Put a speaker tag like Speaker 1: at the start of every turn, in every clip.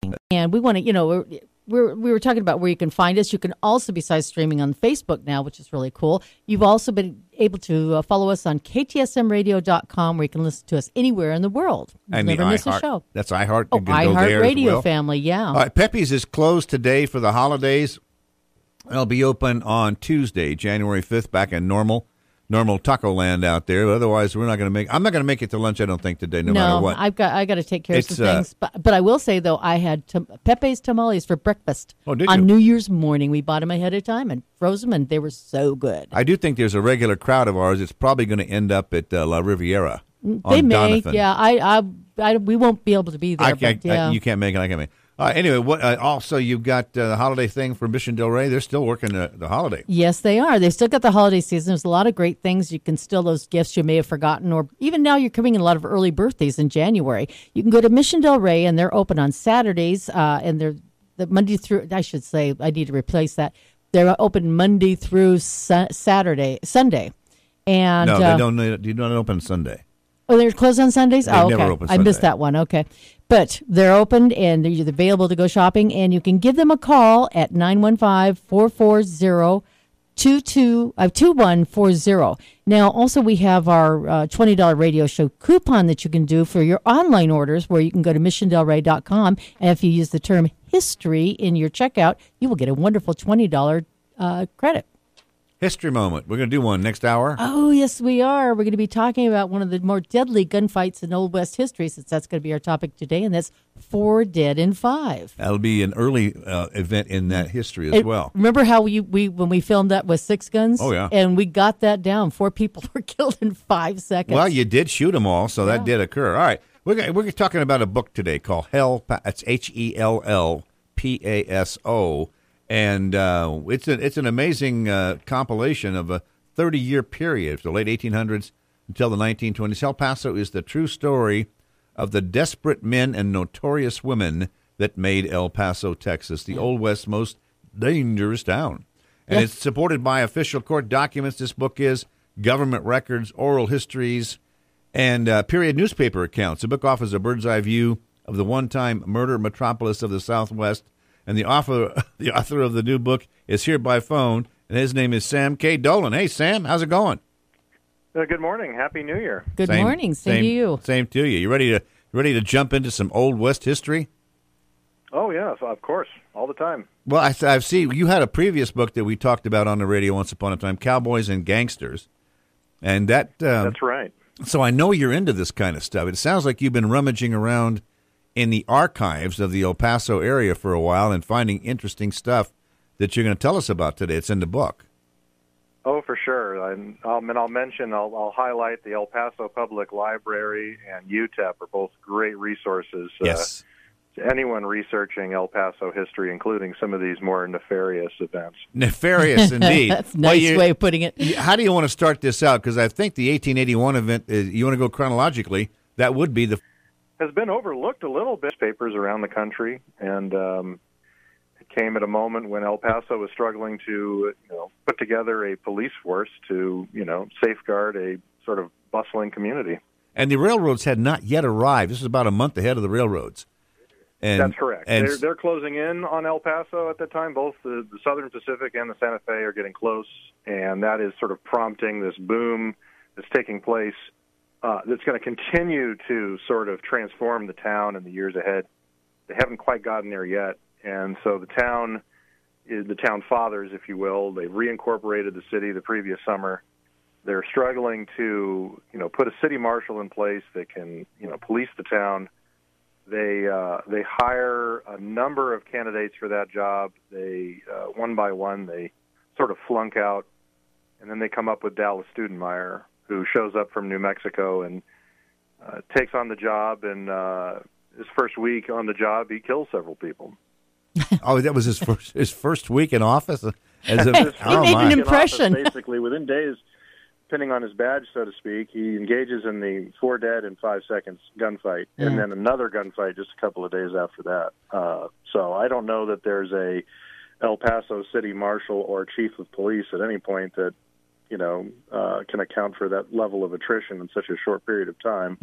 Speaker 1: And we want to, we were talking about where you can find us. You can also, besides streaming on Facebook now, which is really cool, you've also been able to follow us on ktsmradio.com, where you can listen to us anywhere in the world.
Speaker 2: And
Speaker 1: never miss a show.
Speaker 2: That's iHeart.
Speaker 1: Oh, iHeart Radio family, yeah.
Speaker 2: All right, Pepe's is closed today for the holidays. It'll be open on Tuesday, January 5th, back in normal taco land out there. Otherwise, I'm not going to make it to lunch, I don't think, today, no matter what.
Speaker 1: I got to take care of some things. But I will say, though, I had Pepe's tamales for breakfast on New Year's morning. We bought them ahead of time and froze them, and they were so good.
Speaker 2: I do think there's a regular crowd of ours. It's probably going to end up at La Riviera.
Speaker 1: They may,
Speaker 2: Doniphan.
Speaker 1: yeah. We won't be able to be there.
Speaker 2: You can't make it. I can't make it. Anyway, also you've got the holiday thing for Mission Del Rey. They're still working the holiday.
Speaker 1: Yes, they are. They've still got the holiday season. There's a lot of great things. You can still, those gifts you may have forgotten, or even now you're coming in a lot of early birthdays in January. You can go to Mission Del Rey, and they're open on Saturdays, and they're the Monday through, I should say, I need to replace that. They're open Monday through Sunday. And
Speaker 2: no, they don't. You don't open Sunday.
Speaker 1: Oh, they're closed on Sundays?
Speaker 2: They never open Sunday.
Speaker 1: I missed that one. Okay. But they're open, and they're available to go shopping, and you can give them a call at 915-440-2140. Now, also, we have our $20 radio show coupon that you can do for your online orders, where you can go to missiondelrey.com, and if you use the term history in your checkout, you will get a wonderful $20 credit.
Speaker 2: History moment. We're going to do one next hour.
Speaker 1: Oh, yes, we are. We're going to be talking about one of the more deadly gunfights in Old West history, since that's going to be our topic today, and that's 4 Dead in 5.
Speaker 2: That'll be an early event in that history as well.
Speaker 1: Remember how we when we filmed that with 6 guns?
Speaker 2: Oh, yeah.
Speaker 1: And we got that down. 4 people were killed in 5 seconds.
Speaker 2: Well, you did shoot them all, so that did occur. All right. We're talking about a book today called It's HELLPASO. And it's an amazing compilation of a 30-year period, from the late 1800s until the 1920s. El Paso is the true story of the desperate men and notorious women that made El Paso, Texas, the Old West's most dangerous town. And it's supported by official court documents. This book is government records, oral histories, and period newspaper accounts. The book offers a bird's-eye view of the one-time murder metropolis of the Southwest. And the author of the new book is here by phone, and his name is Sam K. Dolan. Hey, Sam, how's it going?
Speaker 3: Good morning. Happy New Year.
Speaker 1: Good morning. Same to you.
Speaker 2: Same to you. You ready to jump into some Old West history?
Speaker 3: Oh, yes, of course, all the time.
Speaker 2: Well, I've seen you had a previous book that we talked about on the radio once upon a time, Cowboys and Gangsters, and
Speaker 3: that's right.
Speaker 2: So I know you're into this kind of stuff. It sounds like you've been rummaging around in the archives of the El Paso area for a while and finding interesting stuff that you're going to tell us about today. It's in the book.
Speaker 3: Oh, for sure. I'll highlight the El Paso Public Library and UTEP are both great resources.
Speaker 2: Yes.
Speaker 3: To anyone researching El Paso history, including some of these more nefarious events.
Speaker 2: Nefarious, indeed.
Speaker 1: That's a nice way of putting it.
Speaker 2: How do you want to start this out? Because I think the 1881 event, you want to go chronologically, that would be
Speaker 3: has been overlooked a little bit. Papers around the country, and it came at a moment when El Paso was struggling to put together a police force to safeguard a sort of bustling community.
Speaker 2: And the railroads had not yet arrived. This is about a month ahead of the railroads. And,
Speaker 3: that's correct. They're closing in on El Paso at the time. Both the Southern Pacific and the Santa Fe are getting close, and that is sort of prompting this boom that's taking place. That's going to continue to sort of transform the town in the years ahead. They haven't quite gotten there yet, and so the town fathers, if you will, they reincorporated the city the previous summer. They're struggling to put a city marshal in place that can police the town. They hire a number of candidates for that job. They one by one they sort of flunk out, and then they come up with Dallas Studenmeyer, who shows up from New Mexico and takes on the job. And his first week on the job, he kills several people.
Speaker 2: Oh, that was his first week in office?
Speaker 1: He made an impression.
Speaker 3: Basically, within days, depending on his badge, so to speak, he engages in the 4 dead in 5 seconds gunfight, and then another gunfight just a couple of days after that. So I don't know that there's a El Paso city marshal or chief of police at any point that can account for that level of attrition in such a short period of time.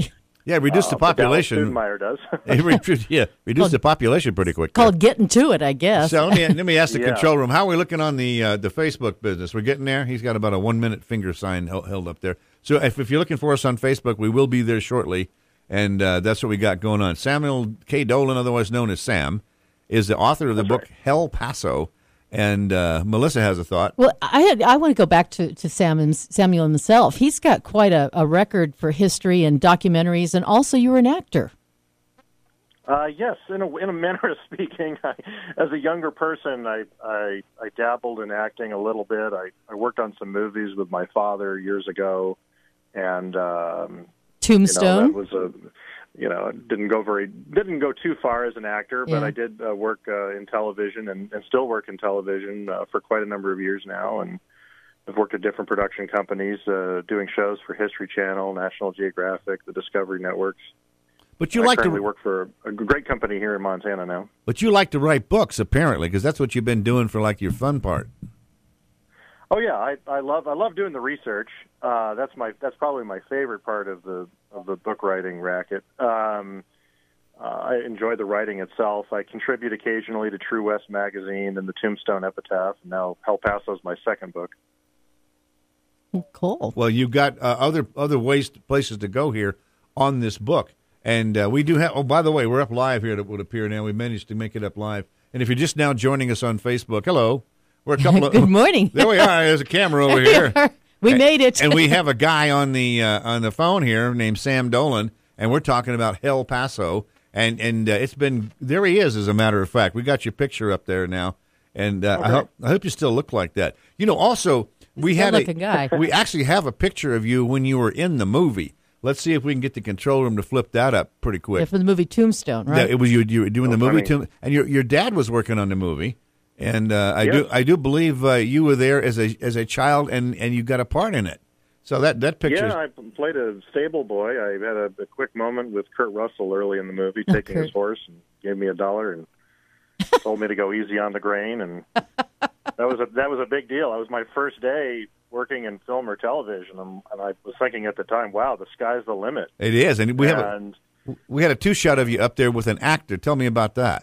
Speaker 2: Yeah, reduce the population.
Speaker 3: Stoudemire does.
Speaker 2: Reduce the population pretty quick.
Speaker 1: Called getting to it, I guess.
Speaker 2: So let me ask the control room. How are we looking on the Facebook business? We're getting there. He's got about a 1 minute finger sign held up there. So if you're looking for us on Facebook, we will be there shortly, and that's what we got going on. Samuel K. Dolan, otherwise known as Sam, is the author of the book Hell Paso, and Melissa has a thought.
Speaker 1: Well, I want to go back to Samuel himself. He's got quite a record for history and documentaries, and also you were an actor.
Speaker 3: Yes, in a manner of speaking. As a younger person, I dabbled in acting a little bit. I worked on some movies with my father years ago, and
Speaker 1: Tombstone.
Speaker 3: That was didn't go too far as an actor, but I did work in television and still work in television for quite a number of years now, and I've worked at different production companies doing shows for History Channel, National Geographic, the Discovery Networks.
Speaker 2: But I
Speaker 3: currently work for a great company here in Montana now.
Speaker 2: But you like to write books, apparently, because that's what you've been doing for like your fun part.
Speaker 3: Oh yeah, I love doing the research. That's probably my favorite part of the book writing racket. I enjoy the writing itself. I contribute occasionally to True West magazine and the Tombstone Epitaph. And now Hell Paso is my second book.
Speaker 1: Cool.
Speaker 2: Well, you've got other places to go here on this book, and we do have. Oh, by the way, we're up live here. That would appear now. We managed to make it up live. And if you're just now joining us on Facebook, hello. We're a couple of
Speaker 1: Good morning.
Speaker 2: There we are. There's a camera over here.
Speaker 1: We made it.
Speaker 2: And we have a guy on the phone here named Sam Dolan, and we're talking about Hell Paso. And it's been there. He is, as a matter of fact. We got your picture up there now, and I hope you still look like that. Also, we had
Speaker 1: good-looking guy.
Speaker 2: We actually have a picture of you when you were in the movie. Let's see if we can get the control room to flip that up pretty quick.
Speaker 1: Yeah, for the movie Tombstone, right?
Speaker 2: Yeah, it was you were doing the movie, and your dad was working on the movie. And I do believe you were there as a child, and you got a part in it. So that picture.
Speaker 3: Yeah, I played a stable boy. I had a quick moment with Kurt Russell early in the movie, taking his horse and gave me $1 and told me to go easy on the grain, and that was a big deal. It was my first day working in film or television, and I was thinking at the time, wow, the sky's the limit.
Speaker 2: It is, and we had a 2-shot of you up there with an actor. Tell me about that.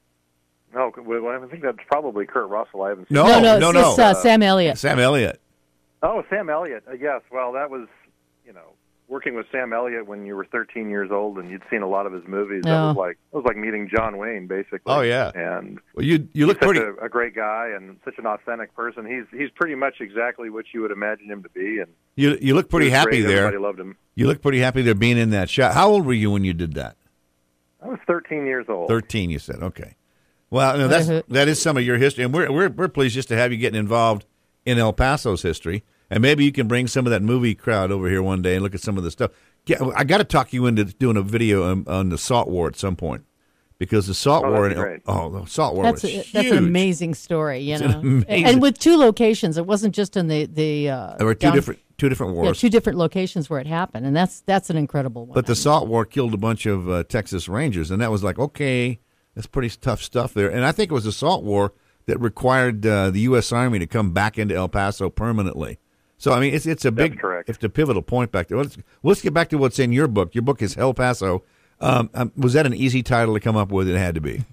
Speaker 3: No, well, I think that's probably Kurt Russell. I haven't seen
Speaker 1: No. It's Sam Elliott.
Speaker 2: Sam Elliott.
Speaker 3: Oh, Sam Elliott. Yes. Well, that was, working with Sam Elliott when you were 13 years old and you'd seen a lot of his movies.
Speaker 1: No.
Speaker 3: It was like meeting John Wayne, basically.
Speaker 2: Oh yeah.
Speaker 3: And
Speaker 2: well, you look
Speaker 3: he's
Speaker 2: pretty
Speaker 3: a great guy and such an authentic person. He's pretty much exactly what you would imagine him to be. And
Speaker 2: you look pretty happy there.
Speaker 3: Everybody loved him.
Speaker 2: You look pretty happy there being in that shot. How old were you when you did that?
Speaker 3: I was 13 years old.
Speaker 2: 13, you said. Okay. Well, no, that is some of your history, and we're pleased just to have you getting involved in El Paso's history, and maybe you can bring some of that movie crowd over here one day and look at some of the stuff. I got to talk you into doing a video on the Salt War at some point, because the Salt War, the Salt War was huge.
Speaker 1: That's an amazing story, and with 2 locations. It wasn't just in the there
Speaker 2: were two different wars.
Speaker 1: Yeah, 2 different locations where it happened, and that's an incredible one.
Speaker 2: But the Salt War killed a bunch of Texas Rangers, and that was like, okay. That's pretty tough stuff there. And I think it was the Salt War that required the U.S. Army to come back into El Paso permanently. So, I mean, it's a big, it's a pivotal point back there. Let's get back to what's in your book. Your book is Hell Paso. Was that an easy title to come up with? It had to be.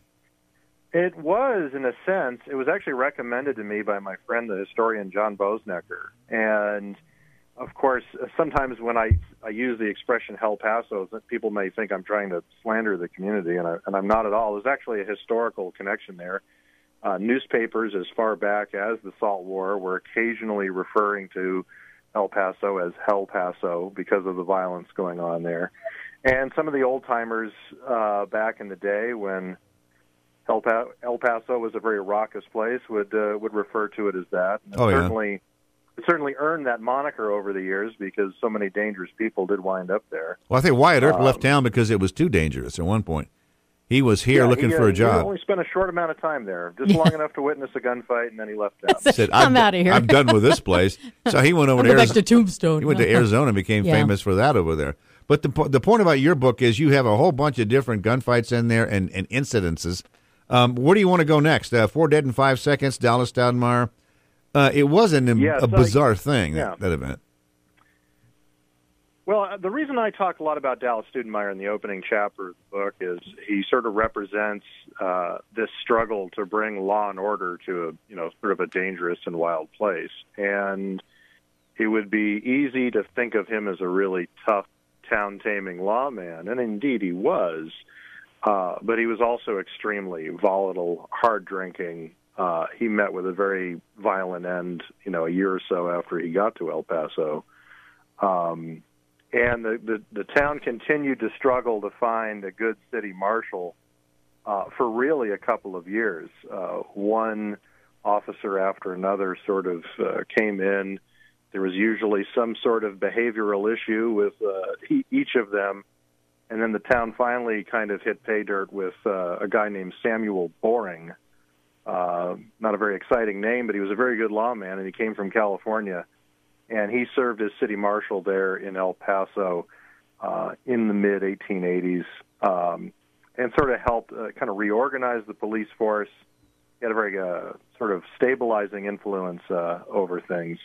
Speaker 3: It was, in a sense. It was actually recommended to me by my friend, the historian John Bosnecker. And, of course, sometimes when I use the expression Hell Paso, people may think I'm trying to slander the community, and I'm not at all. There's actually a historical connection there. Newspapers as far back as the Salt War were occasionally referring to El Paso as Hell Paso because of the violence going on there. And some of the old-timers back in the day when El Paso was a very raucous place would refer to it as that. And it certainly earned that moniker over the years because so many dangerous people did wind up there.
Speaker 2: Well, I think Wyatt Earp left town because it was too dangerous at one point. He was here looking for a job.
Speaker 3: He only spent a short amount of time there, just long enough to witness a gunfight, and then he left town.
Speaker 1: Said, I'm out of here.
Speaker 2: I'm done with this place. So he went over to
Speaker 1: Arizona. Back to Tombstone.
Speaker 2: He went to Arizona and became famous for that over there. But the point about your book is you have a whole bunch of different gunfights in there and incidences. Where do you want to go next? 4 Dead in 5 Seconds, Dallas Stoudemire. It was a bizarre thing, that event.
Speaker 3: Well, the reason I talk a lot about Dallas Studemeyer in the opening chapter of the book is he sort of represents this struggle to bring law and order to a, sort of a dangerous and wild place. And it would be easy to think of him as a really tough, town-taming lawman, and indeed he was. But he was also extremely volatile, hard-drinking. He met with a very violent end, a year or so after he got to El Paso. And the town continued to struggle to find a good city marshal for really a couple of years. One officer after another sort of came in. There was usually some sort of behavioral issue with each of them. And then the town finally kind of hit pay dirt with a guy named Samuel Boring. Not a very exciting name, but he was a very good lawman, and he came from California. And he served as city marshal there in El Paso in the mid-1880s and sort of helped kind of reorganize the police force. He had a very sort of stabilizing influence over things.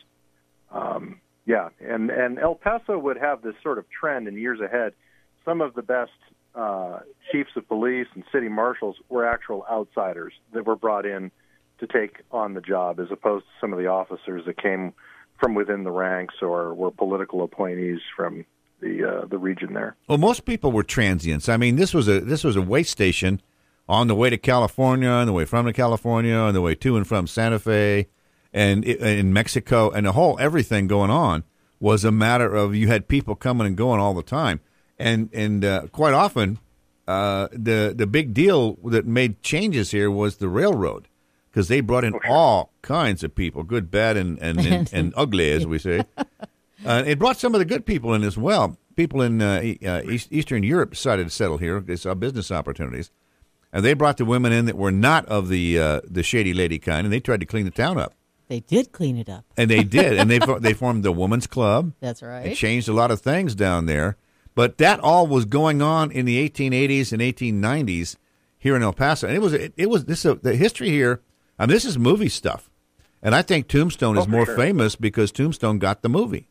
Speaker 3: And El Paso would have this sort of trend in years ahead. Some of the best chiefs of police and city marshals were actual outsiders that were brought in to take on the job, as opposed to some of the officers that came from within the ranks or were political appointees from the region there.
Speaker 2: Well, most people were transients. I mean, this was a way station on the way to California, on the way from California, on the way to and from Santa Fe, and in Mexico, and the whole everything going on was a matter of you had people coming and going all the time, and quite often the big deal that made changes here was the railroad. Because they brought in all kinds of people, good, bad, and ugly, as we say. It brought some of the good people in as well. People in Eastern Europe decided to settle here. They saw business opportunities. And they brought the women in that were not of the shady lady kind, and they tried to clean the town up.
Speaker 1: They did clean it up.
Speaker 2: And they did. And they formed the Women's Club. That's right. It changed a lot of things down there. But that all was going on in the 1880s and 1890s here in El Paso. And the history here. I mean, this is movie stuff, and I think Tombstone is more famous because Tombstone got the movie.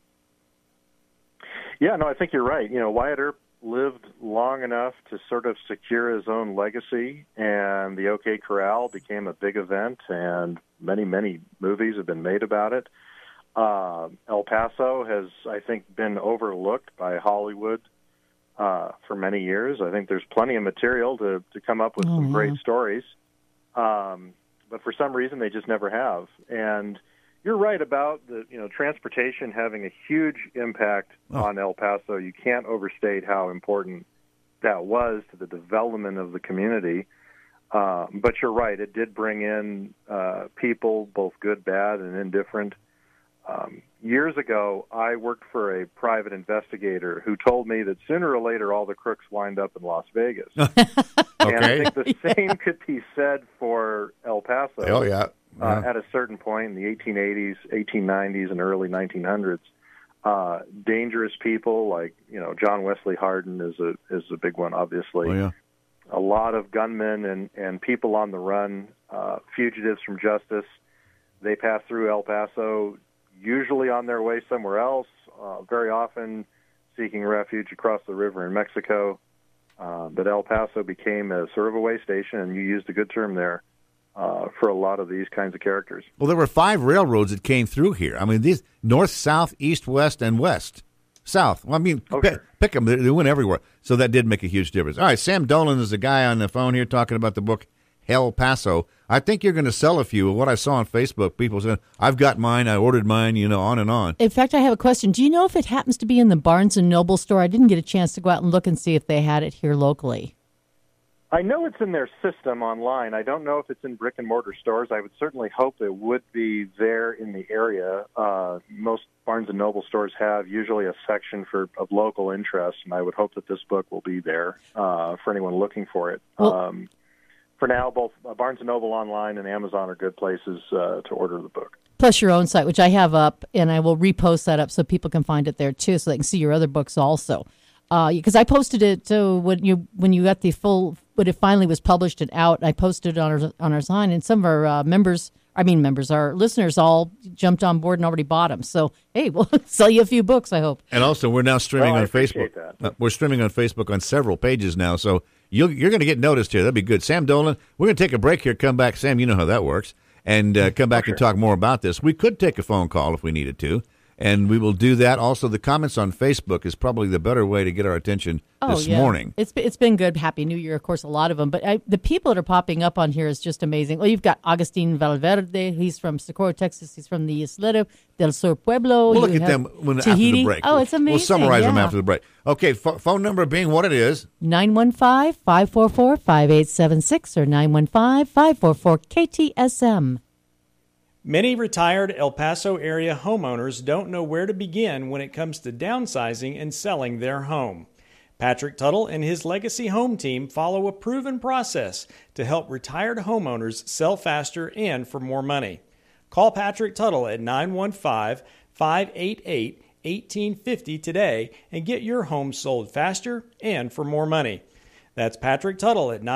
Speaker 3: Yeah, no, I think you're right. Wyatt Earp lived long enough to sort of secure his own legacy, and the OK Corral became a big event, and many, many movies have been made about it. El Paso has, I think, been overlooked by Hollywood for many years. I think there's plenty of material to come up with some great stories. But for some reason, they just never have. And you're right about the transportation having a huge impact on El Paso. You can't overstate how important that was to the development of the community. But you're right; it did bring in people, both good, bad, and indifferent. Years ago, I worked for a private investigator who told me that sooner or later all the crooks wind up in Las Vegas.
Speaker 2: Okay.
Speaker 3: And I think the same could be said for El Paso.
Speaker 2: Oh, yeah.
Speaker 3: At a certain point in the 1880s, 1890s, and early 1900s, dangerous people like John Wesley Hardin is a big one, obviously.
Speaker 2: Oh, yeah.
Speaker 3: A lot of gunmen and people on the run, fugitives from justice. They pass through El Paso, usually on their way somewhere else, very often seeking refuge across the river in Mexico. But El Paso became a sort of a way station, and you used a good term there, for a lot of these kinds of characters.
Speaker 2: Well, there were 5 railroads that came through here. I mean, these north, south, east, west, and west. South. Well, I mean, pick them. They went everywhere. So that did make a huge difference. All right, Sam Dolan is the guy on the phone here talking about the book El Paso. I think you're going to sell a few. What I saw on Facebook, people saying, I've got mine, I ordered mine, on and on.
Speaker 1: In fact, I have a question. Do you know if it happens to be in the Barnes & Noble store? I didn't get a chance to go out and look and see if they had it here locally.
Speaker 3: I know it's in their system online. I don't know if it's in brick-and-mortar stores. I would certainly hope it would be there in the area. Most Barnes & Noble stores have usually a section of local interest, and I would hope that this book will be there for anyone looking for it. Well, for now, both Barnes & Noble online and Amazon are good places to order the book.
Speaker 1: Plus your own site, which I have up, and I will repost that up so people can find it there, too, so they can see your other books also. Because I posted it to when you got the full, when it finally was published and out, I posted it on our sign, and some of our members our listeners all jumped on board and already bought them. So, hey, we'll sell you a few books, I hope.
Speaker 2: And also, we're now streaming on Facebook.
Speaker 3: That.
Speaker 2: We're streaming on Facebook on several pages now, so you're going to get noticed here. That'd be good. Sam Dolan, we're going to take a break here, come back. Sam, you know how that works. And come back and talk more about this. We could take a phone call if we needed to, and we will do that. Also, the comments on Facebook is probably the better way to get our attention this morning.
Speaker 1: It's been good. Happy New Year, of course, a lot of them. But the people that are popping up on here is just amazing. Well, you've got Agustin Valverde. He's from Socorro, Texas. He's from the Isleta del Sur Pueblo.
Speaker 2: We'll look at them after the break.
Speaker 1: Oh, it's amazing.
Speaker 2: We'll summarize them after the break. Okay, phone number being what it is.
Speaker 1: 915-544-5876 or 915-544-KTSM.
Speaker 4: Many retired El Paso area homeowners don't know where to begin when it comes to downsizing and selling their home. Patrick Tuttle and his Legacy Home team follow a proven process to help retired homeowners sell faster and for more money. Call Patrick Tuttle at 915-588-1850 today and get your home sold faster and for more money. That's Patrick Tuttle at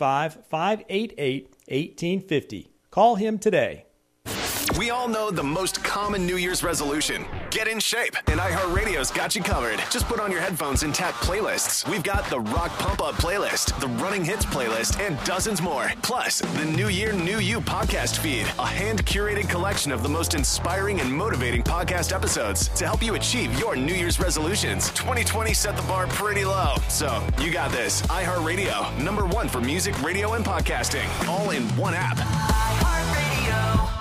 Speaker 4: 915-588-1850. Call him today.
Speaker 5: We all know the most common New Year's resolution. Get in shape. And iHeartRadio's got you covered. Just put on your headphones and tap playlists. We've got the Rock Pump Up playlist, the Running Hits playlist, and dozens more. Plus, the New Year, New You podcast feed, a hand-curated collection of the most inspiring and motivating podcast episodes to help you achieve your New Year's resolutions. 2020 set the bar pretty low. So, you got this. iHeartRadio, #1 for music, radio, and podcasting. All in one app. iHeartRadio.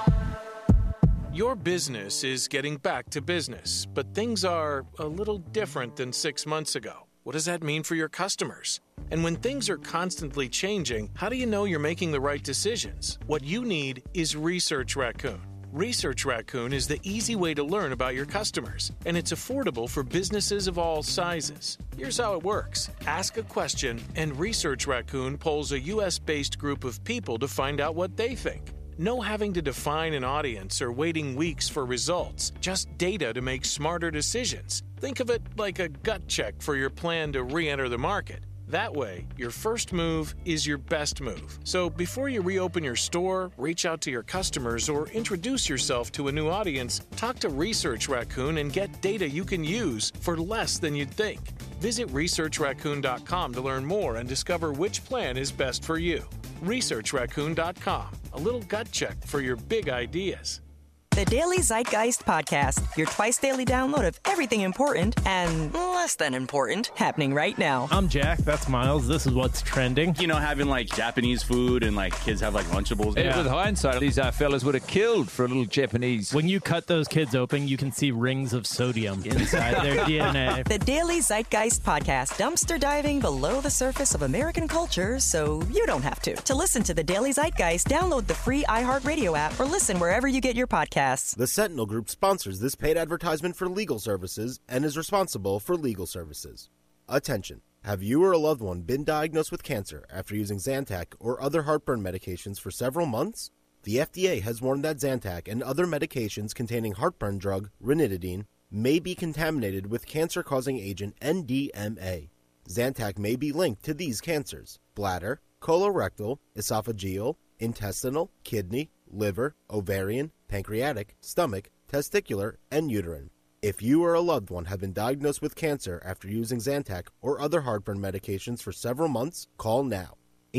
Speaker 6: Your business is getting back to business, but things are a little different than 6 months ago. What does that mean for your customers? And when things are constantly changing, how do you know you're making the right decisions? What you need is Research Raccoon. Research Raccoon is the easy way to learn about your customers, and it's affordable for businesses of all sizes. Here's how it works. Ask a question, and Research Raccoon polls a U.S.-based group of people to find out what they think. No having to define an audience or waiting weeks for results, just data to make smarter decisions. Think of it like a gut check for your plan to re-enter the market. That way, your first move is your best move. So before you reopen your store, reach out to your customers, or introduce yourself to a new audience, talk to Research Raccoon and get data you can use for less than you'd think. Visit ResearchRaccoon.com to learn more and discover which plan is best for you. ResearchRaccoon.com, a little gut check for your big ideas.
Speaker 7: The Daily Zeitgeist Podcast, your twice-daily download of everything important and less than important happening right now.
Speaker 8: I'm Jack, that's Miles, this is what's trending.
Speaker 9: You know, having like Japanese food and like kids have like Lunchables.
Speaker 10: Yeah. With hindsight, these fellas would have killed for a little Japanese.
Speaker 8: When you cut those kids open, you can see rings of sodium inside their DNA.
Speaker 7: The Daily Zeitgeist Podcast, dumpster diving below the surface of American culture so you don't have to. To listen to the Daily Zeitgeist, download the free iHeartRadio app or listen wherever you get your podcasts.
Speaker 11: The Sentinel Group sponsors this paid advertisement for legal services and is responsible for legal services. Attention. Have you or a loved one been diagnosed with cancer after using Zantac or other heartburn medications for several months? The FDA has warned that Zantac and other medications containing heartburn drug, ranitidine, may be contaminated with cancer-causing agent NDMA. Zantac may be linked to these cancers: bladder, colorectal, esophageal, intestinal, kidney, liver, ovarian, pancreatic, stomach, testicular, and uterine. If you or a loved one have been diagnosed with cancer after using Zantac or other heartburn medications for several months, call now.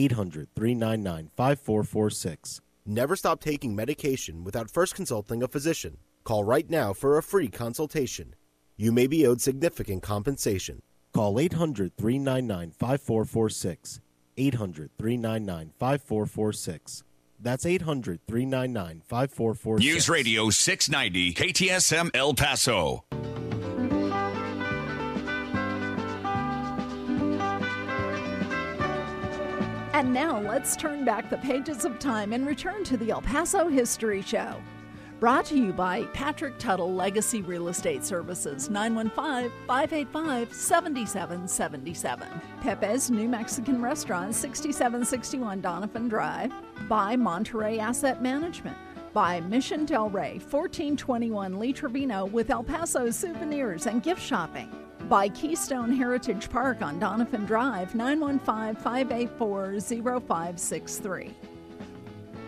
Speaker 11: 800-399-5446. Never stop taking medication without first consulting a physician. Call right now for a free consultation. You may be owed significant compensation. Call 800-399-5446. 800-399-5446. That's 800-399-5446.
Speaker 5: News Radio 690, KTSM El Paso.
Speaker 12: And now let's turn back the pages of time and return to the El Paso History Show. Brought to you by Patrick Tuttle Legacy Real Estate Services, 915-585-7777. Pepe's New Mexican Restaurant, 6761 Donovan Drive. By Monterey Asset Management. By Mission Del Rey, 1421 Lee Trevino with El Paso souvenirs and gift shopping. By Keystone Heritage Park on Donovan Drive, 915-584-0563.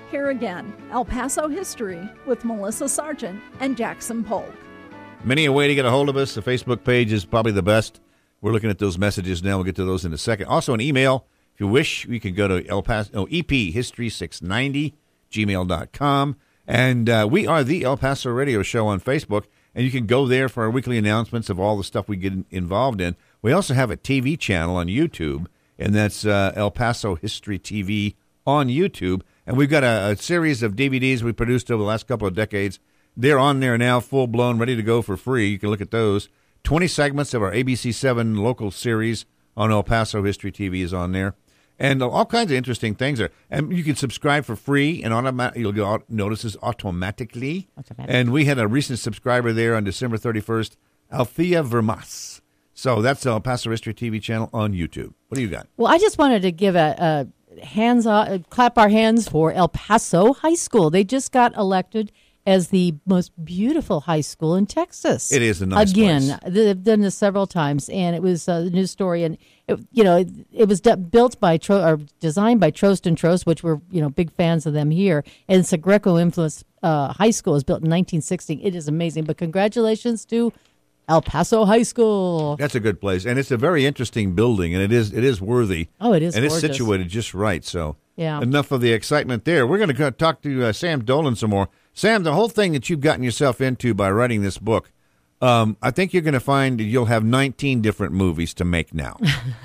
Speaker 12: Here again, El Paso History with Melissa Sargent and Jackson Polk.
Speaker 2: Many a way to get a hold of us. The Facebook page is probably the best. We're looking at those messages now. We'll get to those in a second. Also, an email. If you wish, you can go to EPHistory690, gmail.com. And we are the El Paso Radio Show on Facebook. And you can go there for our weekly announcements of all the stuff we get involved in. We also have a TV channel on YouTube, and that's El Paso History TV on YouTube. And we've got a series of DVDs we produced over the last couple of decades. They're on there now, full-blown, ready to go for free. You can look at those. 20 segments of our ABC7 local series on El Paso History TV is on there. And all kinds of interesting things there. And you can subscribe for free, and you'll get notices automatically. And we had a recent subscriber there on December 31st, Althea Vermas. So that's El Paso History TV channel on YouTube. What do you got?
Speaker 1: Well, I just wanted to give a clap our hands for El Paso High School. They just got elected as the most beautiful high school in Texas.
Speaker 2: It is a nice place.
Speaker 1: They've done this several times, and it was a news story. And it was built by or designed by Trost and Trost, which we're big fans of them here. And it's a Greco-influenced high school. It was built in 1960. It is amazing. But congratulations to El Paso High School.
Speaker 2: That's a good place, and it's a very interesting building, and it is worthy.
Speaker 1: Oh, it is,
Speaker 2: and
Speaker 1: gorgeous.
Speaker 2: It's situated just right. So,
Speaker 1: yeah.
Speaker 2: Enough of the excitement there. We're going to talk to Sam Dolan some more. Sam, the whole thing that you've gotten yourself into by writing this book, I think you're going to find that you'll have 19 different movies to make now.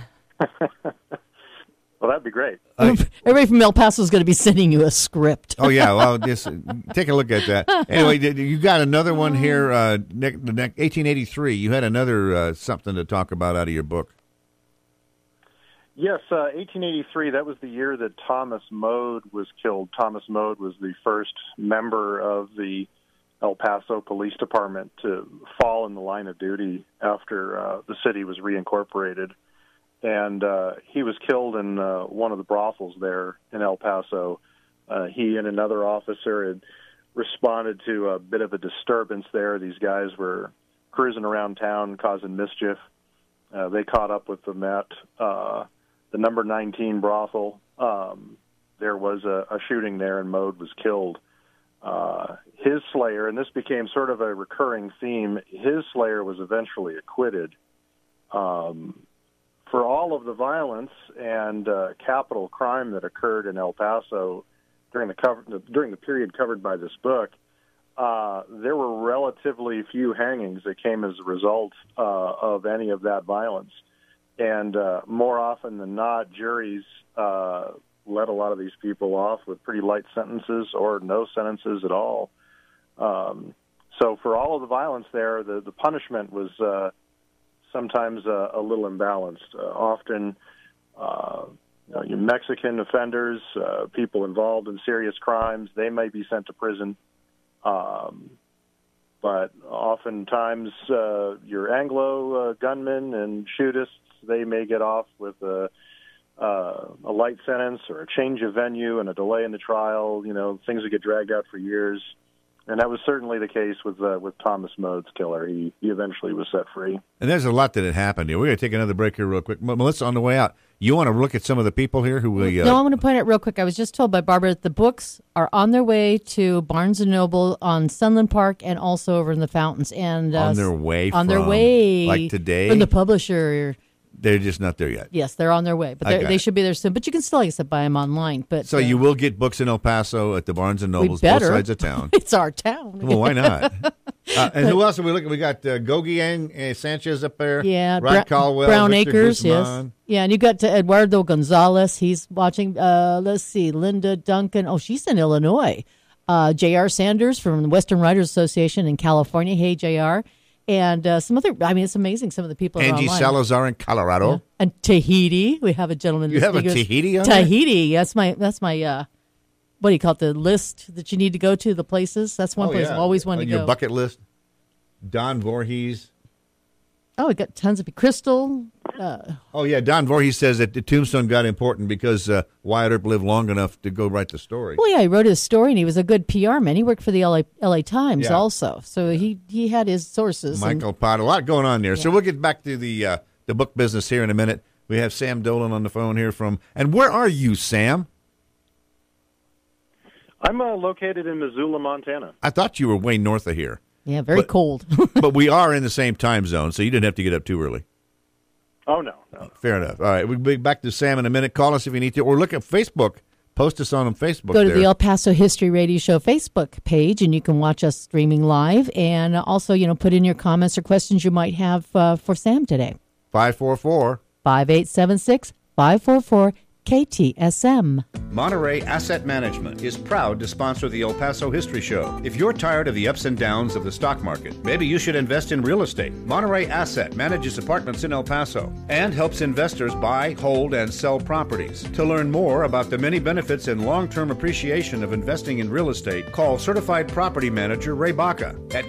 Speaker 3: Well, that'd be great.
Speaker 1: Everybody from El Paso is going to be sending you a script.
Speaker 2: Oh, yeah. Well, just take a look at that. Anyway, you got another one here, 1883. You had another something to talk about out of your book.
Speaker 3: Yes, 1883, that was the year that Thomas Mode was killed. Thomas Mode was the first member of the El Paso Police Department to fall in the line of duty after the city was reincorporated. And he was killed in one of the brothels there in El Paso. He and another officer had responded to a bit of a disturbance there. These guys were cruising around town causing mischief. They caught up with them at the number 19 brothel. There was a shooting there, and Mode was killed. His slayer, and this became sort of a recurring theme, his slayer was eventually acquitted. For all of the violence and capital crime that occurred in El Paso during the period covered by this book, there were relatively few hangings that came as a result of any of that violence. And more often than not, juries let a lot of these people off with pretty light sentences or no sentences at all. So for all of the violence there, the punishment was sometimes a little imbalanced. Often, your Mexican offenders, people involved in serious crimes, they may be sent to prison. But oftentimes, your Anglo gunmen and shootists, they may get off with a light sentence or a change of venue and a delay in the trial. Things that get dragged out for years. And that was certainly the case with Thomas Mode's killer. He eventually was set free.
Speaker 2: And there's a lot that had happened here. We're going to take another break here real quick. Melissa, on the way out, you want to look at some of the people here who we...
Speaker 1: No, I want to point out real quick. I was just told by Barbara that the books are on their way to Barnes & Noble on Sunland Park and also over in the Fountains. And
Speaker 2: on their way like today?
Speaker 1: From the publisher.
Speaker 2: They're just not there yet.
Speaker 1: Yes, they're on their way, but they should be there soon. But you can still, like I said, buy them online. But
Speaker 2: so you will get books in El Paso at the Barnes & Nobles, both sides of town.
Speaker 1: It's our town.
Speaker 2: Well, why not? And who else are we looking? We got Gogiang Sanchez up there.
Speaker 1: Yeah,
Speaker 2: Rod Caldwell,
Speaker 1: Brown
Speaker 2: Mr.
Speaker 1: Acres.
Speaker 2: Guzman.
Speaker 1: Yes. Yeah, and you got Eduardo Gonzalez. He's watching. Let's see, Linda Duncan. Oh, she's in Illinois. J.R. Sanders from the Western Writers Association in California. Hey, J.R. And some other, it's amazing some of the people
Speaker 2: Angie
Speaker 1: are online.
Speaker 2: Salazar in Colorado.
Speaker 1: Yeah. And Tahiti. We have a gentleman.
Speaker 2: You have a Tahiti on
Speaker 1: Tahiti. There? That's my what do you call it, the list that you need to go to, the places? That's one place I've always wanted to go.
Speaker 2: Your bucket list. Don Voorhees.
Speaker 1: Oh, we got tons of Crystal.
Speaker 2: Don Voorhees says that the Tombstone got important because Wyatt Earp lived long enough to go write the story.
Speaker 1: Well, yeah, he wrote his story, and he was a good PR man. He worked for the LA Times also, so he had his sources.
Speaker 2: Michael Pott, a lot going on there. Yeah. So we'll get back to the book business here in a minute. We have Sam Dolan on the phone here and where are you, Sam?
Speaker 3: I'm located in Missoula, Montana.
Speaker 2: I thought you were way north of here.
Speaker 1: Yeah, very cold.
Speaker 2: But we are in the same time zone, so you didn't have to get up too early.
Speaker 3: Oh, no.
Speaker 2: Fair enough. All right, we'll be back to Sam in a minute. Call us if you need to, or look at Facebook. Post us on Facebook.
Speaker 1: Go to
Speaker 2: there.
Speaker 1: the El Paso History Radio Show Facebook page, and you can watch us streaming live. And also, put in your comments or questions you might have for Sam today.
Speaker 2: 544-5876-544
Speaker 1: KTSM.
Speaker 2: Monterey Asset Management is proud to sponsor the El Paso History Show. If you're tired of the ups and downs of the stock market, maybe you should invest in real estate. Monterey Asset manages apartments in El Paso and helps investors buy, hold, and sell properties. To learn more about the many benefits and long-term appreciation of investing in real estate, call Certified Property Manager Ray Baca at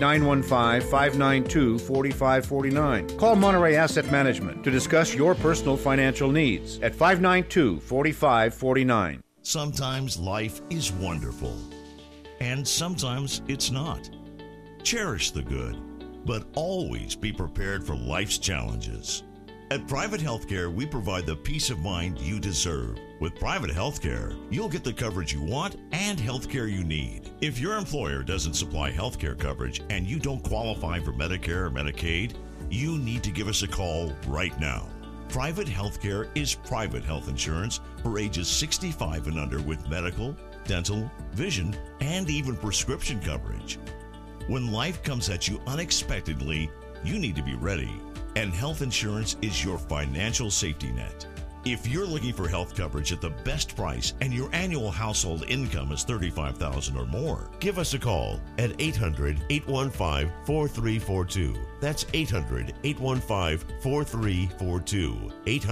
Speaker 2: 915-592-4549. Call Monterey Asset Management to discuss your personal financial needs at 592-4549.
Speaker 13: Sometimes life is wonderful, and sometimes it's not. Cherish the good, but always be prepared for life's challenges. At Private Healthcare, we provide the peace of mind you deserve. With Private Healthcare, you'll get the coverage you want and healthcare you need. If your employer doesn't supply healthcare coverage and you don't qualify for Medicare or Medicaid, you need to give us a call right now. Private healthcare is private health insurance for ages 65 and under with medical, dental, vision, and even prescription coverage. When life comes at you unexpectedly, you need to be ready, and health insurance is your financial safety net. If you're looking for health coverage at the best price and your annual household income is $35,000 or more, give us a call at 800-815-4342. That's 800-815-4342.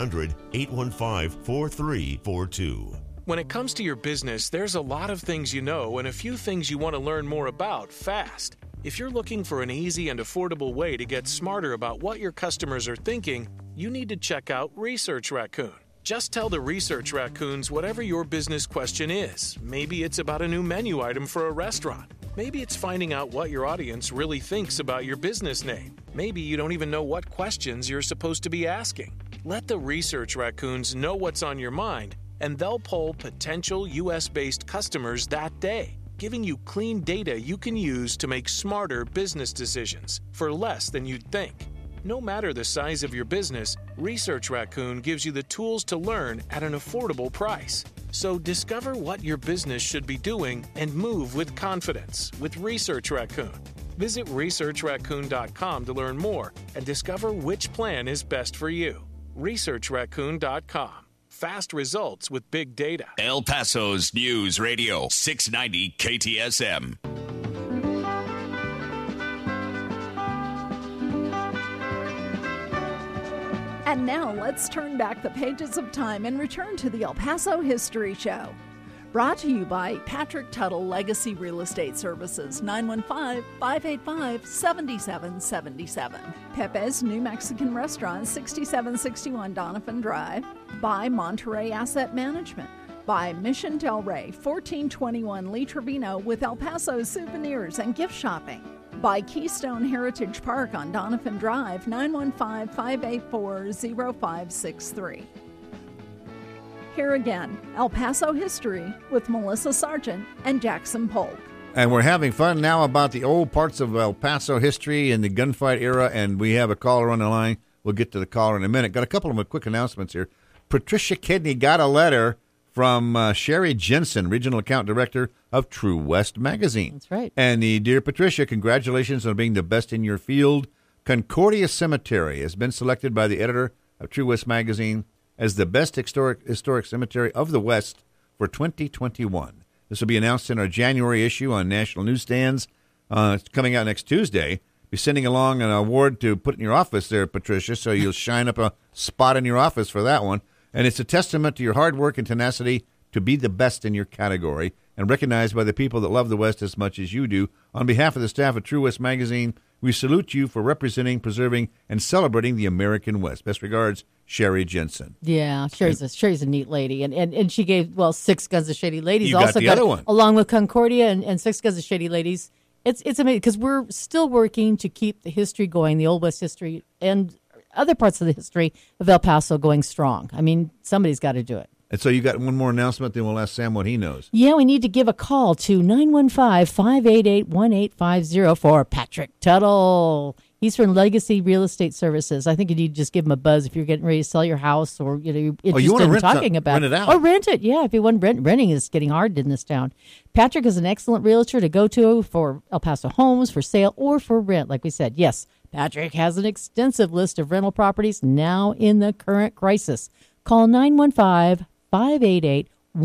Speaker 13: 800-815-4342.
Speaker 6: When it comes to your business, there's a lot of things you know and a few things you want to learn more about fast. If you're looking for an easy and affordable way to get smarter about what your customers are thinking, you need to check out Research Raccoon. Just tell the Research Raccoons whatever your business question is. Maybe it's about a new menu item for a restaurant. Maybe it's finding out what your audience really thinks about your business name. Maybe you don't even know what questions you're supposed to be asking. Let the Research Raccoons know what's on your mind, and they'll poll potential U.S.-based customers that day, giving you clean data you can use to make smarter business decisions for less than you'd think. No matter the size of your business, Research Raccoon gives you the tools to learn at an affordable price. So discover what your business should be doing and move with confidence with Research Raccoon. Visit researchraccoon.com to learn more and discover which plan is best for you. researchraccoon.com. Fast results with big data.
Speaker 14: El Paso's News Radio 690 KTSM.
Speaker 12: And now let's turn back the pages of time and return to the El Paso History Show. Brought to you by Patrick Tuttle Legacy Real Estate Services, 915-585-7777. Pepe's New Mexican Restaurant, 6761 Donovan Drive. By Monterey Asset Management. By Mission Del Rey, 1421 Lee Trevino with El Paso souvenirs and gift shopping. By Keystone Heritage Park on Donovan Drive, 915-584-0563. Here again, El Paso History with Melissa Sargent and Jackson Polk.
Speaker 2: And we're having fun now about the old parts of El Paso history and the gunfight era, and we have a caller on the line. We'll get to the caller in a minute. Got a couple of quick announcements here. Patricia Kidney got a letter from Sherry Jensen, Regional Account Director of True West Magazine.
Speaker 1: That's right.
Speaker 2: And the dear Patricia, congratulations on being the best in your field. Concordia Cemetery has been selected by the editor of True West Magazine as the best historic cemetery of the West for 2021. This will be announced in our January issue on national newsstands. It's coming out next Tuesday. Be sending along an award to put in your office there, Patricia, so you'll shine up a spot in your office for that one. And it's a testament to your hard work and tenacity to be the best in your category and recognized by the people that love the West as much as you do. On behalf of the staff of True West Magazine, we salute you for representing, preserving, and celebrating the American West. Best regards, Sherry Jensen.
Speaker 1: Yeah, Sherry's a neat lady. And she gave, 6 Guns of Shady Ladies.
Speaker 2: You got the other one.
Speaker 1: Along with Concordia and 6 Guns of Shady Ladies. It's amazing because we're still working to keep the history going, the Old West history, and other parts of the history of El Paso going strong. I mean, somebody's got to do it.
Speaker 2: And so you got one more announcement, then we'll ask Sam what he knows.
Speaker 1: Yeah, we need to give a call to 915-588-1850 for Patrick Tuttle. He's from Legacy Real Estate Services. I think you need to just give him a buzz if you're getting ready to sell your house or you're interested in talking about
Speaker 2: rent it out.
Speaker 1: Or rent it. Yeah, if you want renting is getting hard in this town. Patrick is an excellent realtor to go to for El Paso homes, for sale, or for rent. Like we said, yes, Patrick has an extensive list of rental properties now in the current crisis. Call 915-588-1850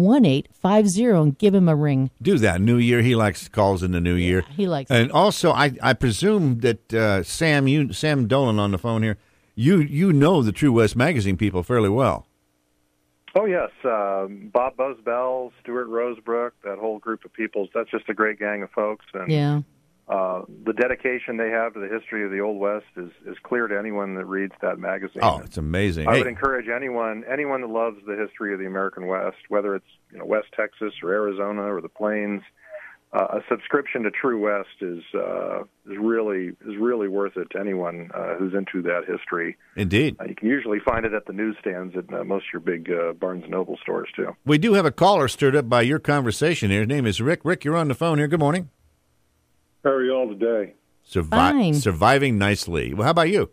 Speaker 1: and give him a ring.
Speaker 2: Do that. New Year. He likes calls in the new year.
Speaker 1: He likes
Speaker 2: And also, I presume that Sam Dolan on the phone here, you know the True West magazine people fairly well.
Speaker 3: Oh, yes. Bob Buzzbell, Stuart Rosebrook, that whole group of people. That's just a great gang of folks. And
Speaker 1: yeah.
Speaker 3: The dedication they have to the history of the Old West is clear to anyone that reads that magazine.
Speaker 2: Oh, it's amazing.
Speaker 3: I would encourage anyone that loves the history of the American West, whether it's West Texas or Arizona or the Plains, a subscription to True West is really worth it to anyone who's into that history.
Speaker 2: Indeed.
Speaker 3: You can usually find it at the newsstands at most of your big Barnes & Noble stores, too.
Speaker 2: We do have a caller stirred up by your conversation here. His name is Rick. Rick, you're on the phone here. Good morning.
Speaker 15: How are you all today?
Speaker 1: Fine.
Speaker 2: Surviving nicely. Well, how about you?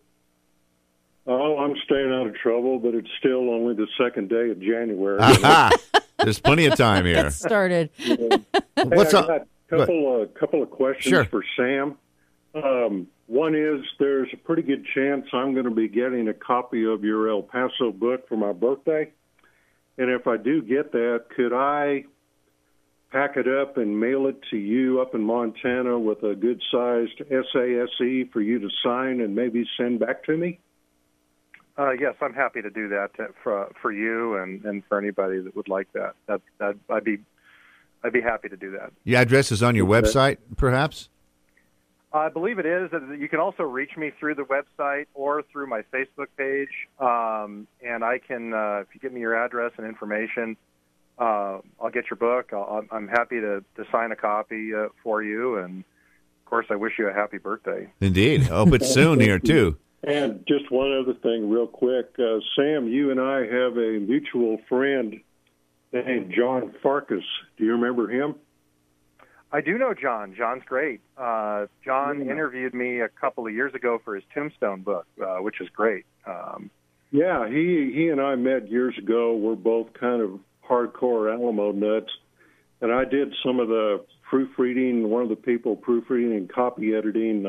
Speaker 15: Oh, I'm staying out of trouble, but it's still only the second day of January.
Speaker 2: There's plenty of time here.
Speaker 1: Get started.
Speaker 2: What's up?
Speaker 15: Got a couple of questions for Sam. One is there's a pretty good chance I'm going to be getting a copy of your El Paso book for my birthday. And if I do get that, could I pack it up and mail it to you up in Montana with a good-sized SASE for you to sign and maybe send back to me?
Speaker 3: Yes, I'm happy to do that for you and for anybody that would like that. I'd be happy to do that.
Speaker 2: Your address is on your website, perhaps?
Speaker 3: I believe it is. You can also reach me through the website or through my Facebook page, and I can, if you give me your address and information, I'll get your book. I'm happy to sign a copy for you, and of course, I wish you a happy birthday.
Speaker 2: Indeed. I hope it's soon here, too.
Speaker 15: And just one other thing real quick. Sam, you and I have a mutual friend named John Farkas. Do you remember him?
Speaker 3: I do know John. John's great. John interviewed me a couple of years ago for his Tombstone book, which is great.
Speaker 15: Yeah, he and I met years ago. We're both kind of hardcore Alamo nuts. And I did some of the proofreading, one of the people proofreading and copy editing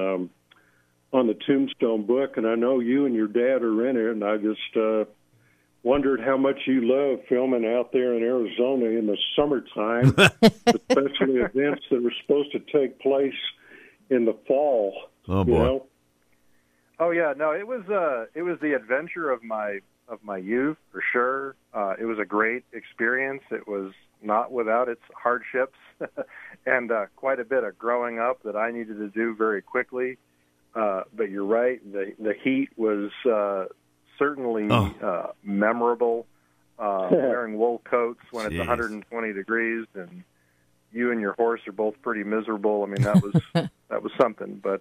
Speaker 15: on the Tombstone book. And I know you and your dad are in it, and I just wondered how much you love filming out there in Arizona in the summertime, especially events that are supposed to take place in the fall.
Speaker 2: Oh, boy.
Speaker 15: You know?
Speaker 3: Oh, yeah. No, it was the adventure of my youth, for sure. It was a great experience. It was not without its hardships and quite a bit of growing up that I needed to do very quickly. But you're right. The heat was certainly memorable. Wearing wool coats when it's 120 degrees, and you and your horse are both pretty miserable. I mean, that was something. But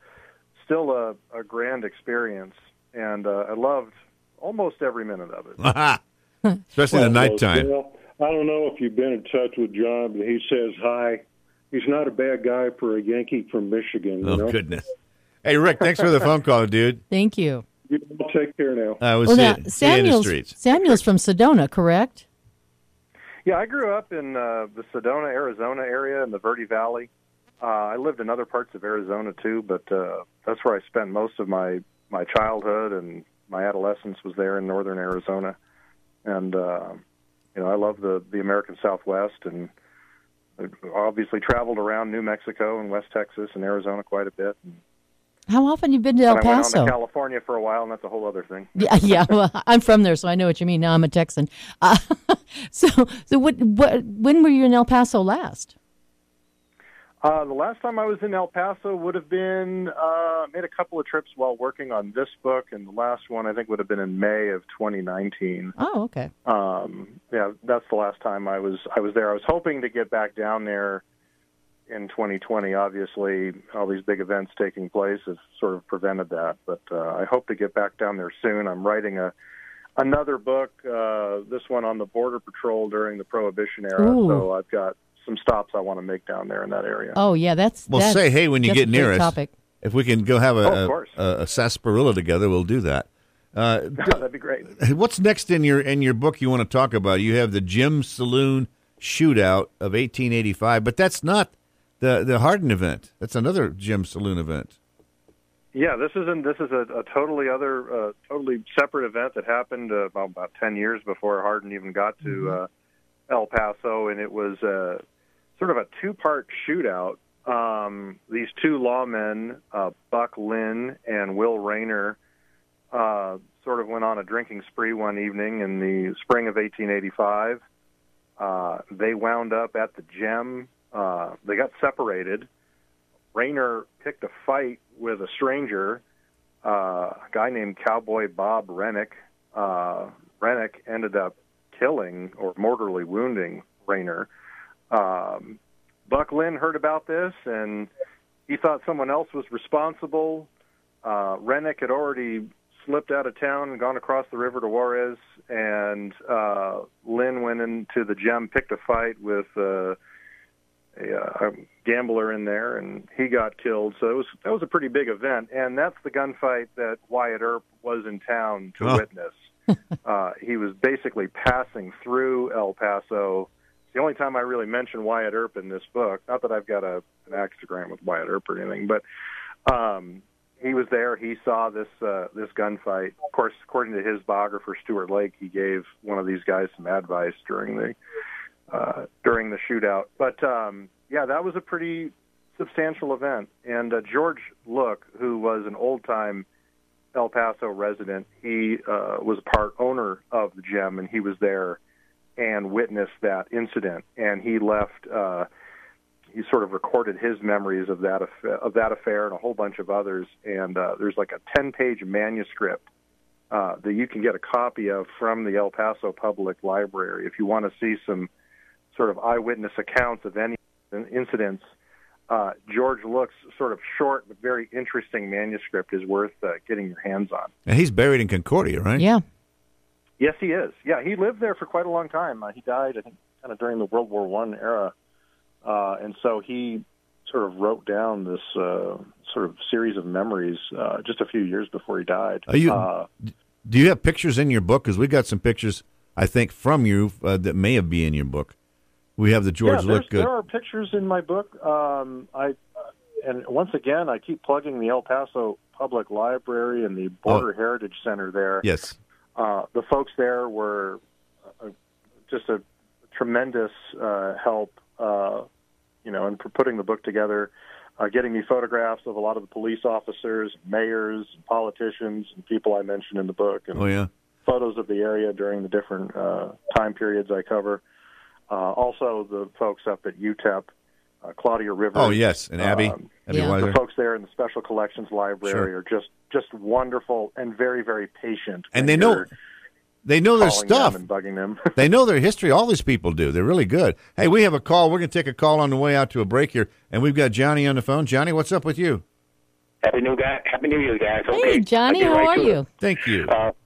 Speaker 3: still a grand experience, and I loved almost every minute of it.
Speaker 2: Especially the nighttime.
Speaker 15: Well, I don't know if you've been in touch with John, but he says hi. He's not a bad guy for a Yankee from Michigan.
Speaker 2: Oh,
Speaker 15: you know?
Speaker 2: goodness. Hey, Rick, thanks for the phone call, dude.
Speaker 1: Thank you.
Speaker 15: You take care now.
Speaker 2: See you in the streets.
Speaker 1: Samuel's from Sedona, correct?
Speaker 3: Yeah, I grew up in the Sedona, Arizona area in the Verde Valley. I lived in other parts of Arizona, too, but that's where I spent most of my childhood, and my adolescence was there in northern Arizona. And, I love the American Southwest, and I obviously traveled around New Mexico and West Texas and Arizona quite a bit. And
Speaker 1: how often you been to El Paso?
Speaker 3: I went on to California for a while, and that's a whole other thing.
Speaker 1: Yeah. Well, I'm from there, so I know what you mean. Now I'm a Texan. So when were you in El Paso last?
Speaker 3: The last time I was in El Paso would have been made a couple of trips while working on this book, and the last one I think would have been in May of 2019.
Speaker 1: Oh, okay.
Speaker 3: Yeah, that's the last time I was there. I was hoping to get back down there in 2020. Obviously, all these big events taking place have sort of prevented that, but I hope to get back down there soon. I'm writing a another book, this one on the Border Patrol during the Prohibition era.
Speaker 1: Ooh.
Speaker 3: So I've got some stops I want to make down there in that area.
Speaker 1: Oh, yeah, that's
Speaker 2: say hey when you get near us.
Speaker 1: Topic.
Speaker 2: If we can go have
Speaker 3: of
Speaker 2: a sarsaparilla together, we'll do that.
Speaker 3: That'd be great.
Speaker 2: What's next in your book you want to talk about? You have the Jim Saloon shootout of 1885, but that's not the Hardin event. That's another Jim Saloon event.
Speaker 3: Yeah, this is a totally separate event that happened about 10 years before Hardin even got to El Paso, and it was sort of a two-part shootout. These two lawmen, Buck Lynn and Will Rayner, sort of went on a drinking spree one evening in the spring of 1885. They wound up at the Gem. They got separated. Rayner picked a fight with a stranger, a guy named Cowboy Bob Rennick. Rennick ended up killing or mortally wounding Rayner. Buck Lynn heard about this, and he thought someone else was responsible. Rennick had already slipped out of town and gone across the river to Juarez, and Lynn went into the Gem, picked a fight with a gambler in there, and he got killed. So that was a pretty big event, and that's the gunfight that Wyatt Earp was in town to witness. He was basically passing through El Paso. It's the only time I really mention Wyatt Earp in this book. Not that I've got an axiogram with Wyatt Earp or anything, but he was there. He saw this gunfight. Of course, according to his biographer, Stuart Lake, he gave one of these guys some advice during the shootout. But yeah, that was a pretty substantial event. And George Look, who was an old-time El Paso resident, he was a part owner of the Gem, and he was there and witnessed that incident. And he left. He sort of recorded his memories of that affair and a whole bunch of others. And there's like a 10-page manuscript that you can get a copy of from the El Paso Public Library if you want to see some sort of eyewitness accounts of any incidents. George Look's sort of short but very interesting manuscript is worth getting your hands on.
Speaker 2: And he's buried in Concordia, right?
Speaker 1: Yeah.
Speaker 3: Yes, he is. Yeah, he lived there for quite a long time. He died, I think, kind of during the World War I era. And so he sort of wrote down this sort of series of memories just a few years before he died.
Speaker 2: Do you have pictures in your book? Because we got some pictures, I think, from you that may have been in your book. We have the George Look.
Speaker 3: There are pictures in my book. And once again, I keep plugging the El Paso Public Library and the Border Heritage Center there.
Speaker 2: Yes.
Speaker 3: The folks there were just a tremendous help, in putting the book together, getting me photographs of a lot of the police officers, mayors, politicians, and people I mentioned in the book, and photos of the area during the different time periods I cover. Also, the folks up at UTEP, Claudia Rivers.
Speaker 2: Oh, yes, and Abby.
Speaker 3: The folks there in the Special Collections Library are just wonderful and very, very patient.
Speaker 2: And they know their stuff.
Speaker 3: And bugging them.
Speaker 2: They know their history. All these people do. They're really good. Hey, we have a call. We're going to take a call on the way out to a break here, and we've got Johnny on the phone. Johnny, what's up with you?
Speaker 16: Happy New Year, guys. Okay.
Speaker 1: Hey, Johnny, how are you?
Speaker 2: Thank you.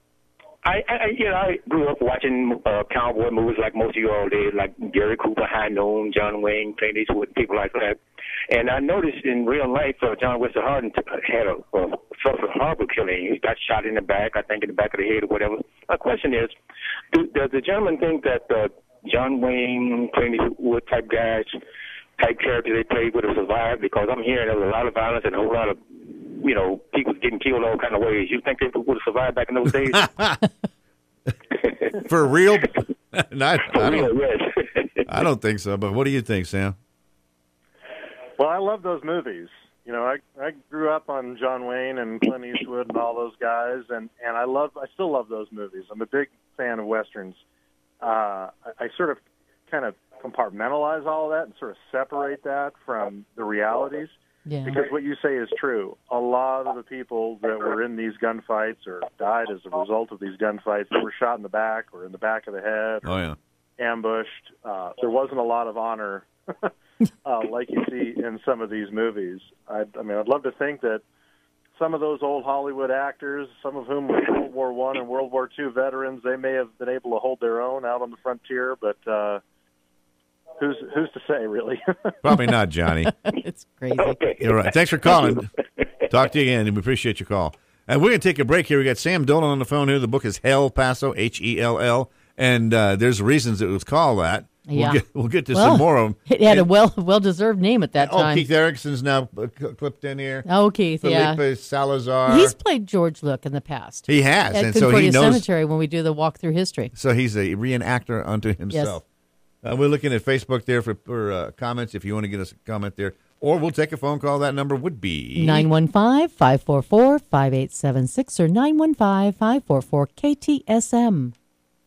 Speaker 16: I grew up watching cowboy movies like most of you all did, like Gary Cooper, High Noon, John Wayne, Clint Eastwood, people like that. And I noticed in real life, John Wesley Hardin had suffered a horrible killing. He got shot in the back, I think in the back of the head or whatever. My question is, does the gentleman think that John Wayne, Clint Eastwood type guys, type characters they played would have survived? Because I'm hearing there was a lot of violence and a whole lot of people getting killed all kind of ways. You think they would have survived back in those days?
Speaker 2: For real?
Speaker 16: I
Speaker 2: don't think so, but what do you think, Sam?
Speaker 3: Well, I love those movies. I grew up on John Wayne and Clint Eastwood and all those guys, and I still love those movies. I'm a big fan of Westerns. I sort of kind of compartmentalize all of that and sort of separate that from the realities.
Speaker 1: Yeah.
Speaker 3: Because what you say is true. A lot of the people that were in these gunfights or died as a result of these gunfights, they were shot in the back or in the back of the head or ambushed. There wasn't a lot of honor like you see in some of these movies. I'd love to think that some of those old Hollywood actors, some of whom were World War I and World War II veterans, they may have been able to hold their own out on the frontier, but who's to say, really?
Speaker 2: Probably not, Johnny.
Speaker 1: It's crazy.
Speaker 3: Okay.
Speaker 2: You're right. Thanks for calling. Talk to you again, and we appreciate your call. And we're going to take a break here. We got Sam Dolan on the phone here. The book is Hell Paso, Hell, and there's reasons it was called that.
Speaker 1: Yeah.
Speaker 2: We'll get to some more of them.
Speaker 1: It had a well-deserved name at that time.
Speaker 2: Keith Erickson's now clipped in here.
Speaker 1: Oh, Keith,
Speaker 2: Felipe Salazar.
Speaker 1: He's played George Look in the past.
Speaker 2: He has,
Speaker 1: at
Speaker 2: and
Speaker 1: Concordia
Speaker 2: so he knows.
Speaker 1: Cemetery when we do the walk through history.
Speaker 2: So he's a reenactor unto himself.
Speaker 1: Yes.
Speaker 2: We're looking at Facebook there for comments if you want to get us a comment there. Or we'll take a phone call. That number would be
Speaker 1: 915-544-5876 or 915-544-KTSM.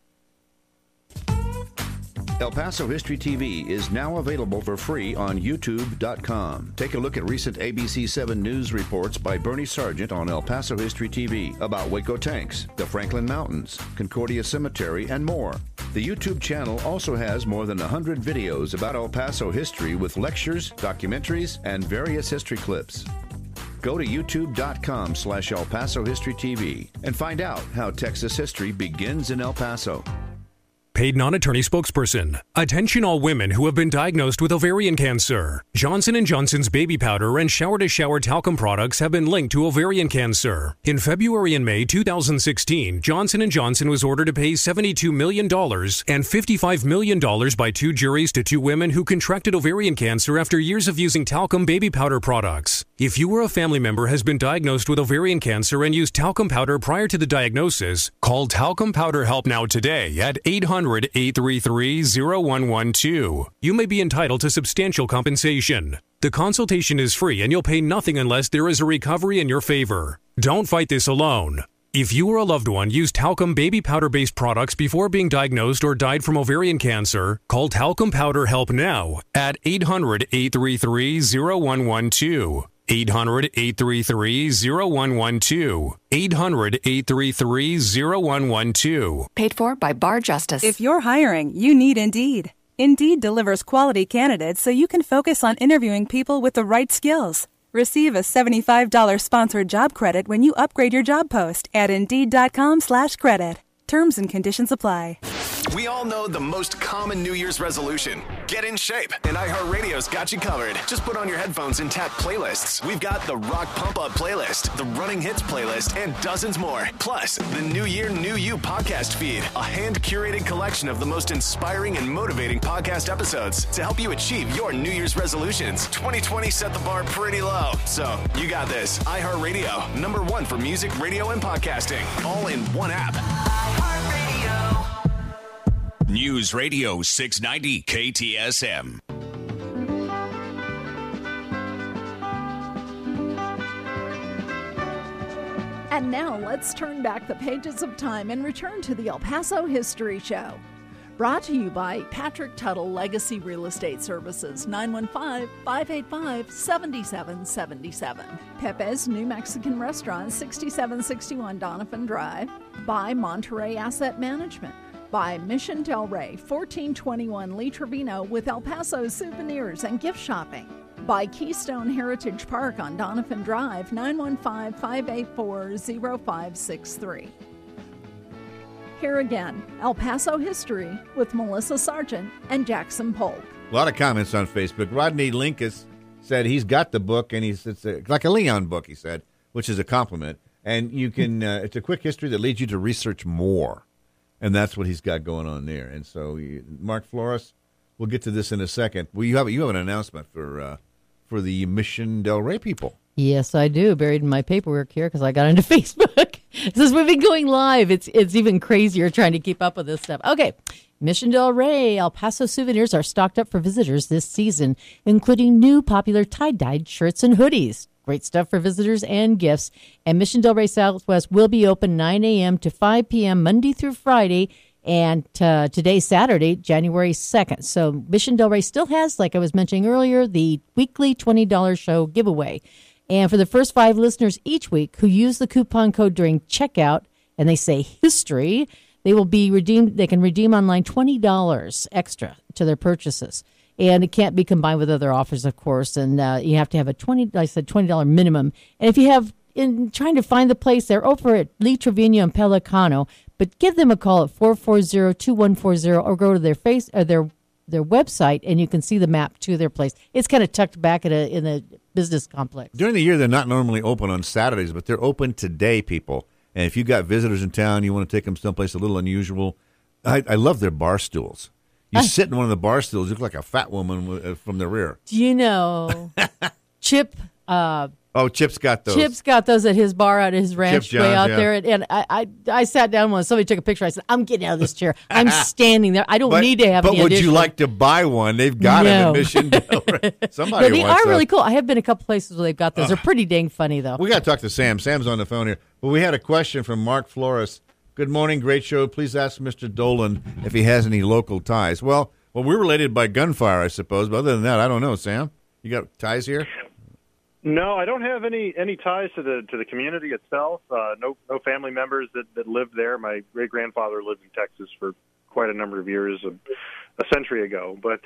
Speaker 17: El Paso History TV is now available for free on YouTube.com. Take a look at recent ABC7 news reports by Bernie Sargent on El Paso History TV about Waco Tanks, the Franklin Mountains, Concordia Cemetery, and more. The YouTube channel also has more than 100 videos about El Paso history with lectures, documentaries, and various history clips. Go to youtube.com/El Paso History TV and find out how Texas history begins in El Paso.
Speaker 18: Paid non-attorney spokesperson. Attention all women who have been diagnosed with ovarian cancer. Johnson & Johnson's baby powder and shower-to-shower talcum products have been linked to ovarian cancer. In February and May 2016, Johnson & Johnson was ordered to pay $72 million and $55 million by two juries to two women who contracted ovarian cancer after years of using talcum baby powder products. If you or a family member has been diagnosed with ovarian cancer and used talcum powder prior to the diagnosis, call Talcum Powder Help Now today at 800-833-0112. You may be entitled to substantial compensation. The consultation is free and you'll pay nothing unless there is a recovery in your favor. Don't fight this alone. If you or a loved one used talcum baby powder-based products before being diagnosed or died from ovarian cancer, call Talcum Powder Help Now at 800-833-0112. 800-833-0112. 800-833-0112.
Speaker 19: Paid for by Bar Justice.
Speaker 20: If you're hiring, you need Indeed. Indeed delivers quality candidates so you can focus on interviewing people with the right skills. Receive a $75 sponsored job credit when you upgrade your job post at Indeed.com/credit. Terms and conditions apply.
Speaker 5: We all know the most common New Year's resolution. Get in shape. And iHeartRadio's got you covered. Just put on your headphones and tap playlists. We've got the Rock Pump Up playlist, the Running Hits playlist, and dozens more. Plus, the New Year, New You podcast feed. A hand-curated collection of the most inspiring and motivating podcast episodes to help you achieve your New Year's resolutions. 2020 set the bar pretty low. So, you got this. iHeartRadio, #1 for music, radio, and podcasting. All in one app.
Speaker 14: News Radio 690 KTSM.
Speaker 12: And now let's turn back the pages of time and return to the El Paso History Show. Brought to you by Patrick Tuttle Legacy Real Estate Services, 915-585-7777. Pepe's New Mexican Restaurant, 6761 Donovan Drive. By Monterey Asset Management. By Mission Del Rey, 1421 Lee Trevino with El Paso souvenirs and gift shopping. By Keystone Heritage Park on Donovan Drive, 915-584-0563. Here again, El Paso History with Melissa Sargent and Jackson Polk.
Speaker 2: A lot of comments on Facebook. Rodney Linkus said he's got the book, and it's like a Leon book, he said, which is a compliment. And you can it's a quick history that leads you to research more. And that's what he's got going on there. And so, Mark Flores, we'll get to this in a second. Well, you have an announcement for the Mission Del Rey people.
Speaker 1: Yes, I do. Buried in my paperwork here because I got into Facebook. Since we've been going live, it's even crazier trying to keep up with this stuff. Okay, Mission Del Rey El Paso souvenirs are stocked up for visitors this season, including new popular tie-dyed shirts and hoodies. Great stuff for visitors and gifts. And Mission Del Rey Southwest will be open 9 a.m. to 5 p.m. Monday through Friday, and today, Saturday, January 2nd. So Mission Del Rey still has, like I was mentioning earlier, the weekly $20 show giveaway. And for the first 5 listeners each week who use the coupon code during checkout, and they say history, they will be redeemed. They can redeem online $20 extra to their purchases. And it can't be combined with other offers, of course. And you have to have a $20 minimum. And if in trying to find the place, they're over at Lee Trevino and Pelicano. But give them a call at 440-2140 or go to their their website, and you can see the map to their place. It's kind of tucked back in a business complex.
Speaker 2: During the year, they're not normally open on Saturdays, but they're open today, people. And if you've got visitors in town, you want to take them someplace a little unusual, I love their bar stools. You sit in one of the bar stools, you look like a fat woman from the rear.
Speaker 1: Do you know Chip?
Speaker 2: Chip's got those.
Speaker 1: Chip's got those at his bar out at his ranch way out there. And I sat down when somebody took a picture. I said, I'm getting out of this chair. I'm standing there. I don't need to have any
Speaker 2: But would
Speaker 1: additional.
Speaker 2: you like to buy one? They've got them at Mission Del Rey. Somebody
Speaker 1: they
Speaker 2: wants
Speaker 1: are really
Speaker 2: those.
Speaker 1: cool. I have been a couple places where they've got those. They're pretty dang funny, though.
Speaker 2: We got to talk to Sam. Sam's on the phone here. But we had a question from Mark Flores. Good morning. Great show. Please ask Mr. Dolan if he has any local ties. Well, we're related by gunfire, I suppose. But other than that, I don't know. Sam, you got ties here?
Speaker 3: No, I don't have any ties to the community itself. No family members that lived there. My great grandfather lived in Texas for quite a number of years, a century ago. But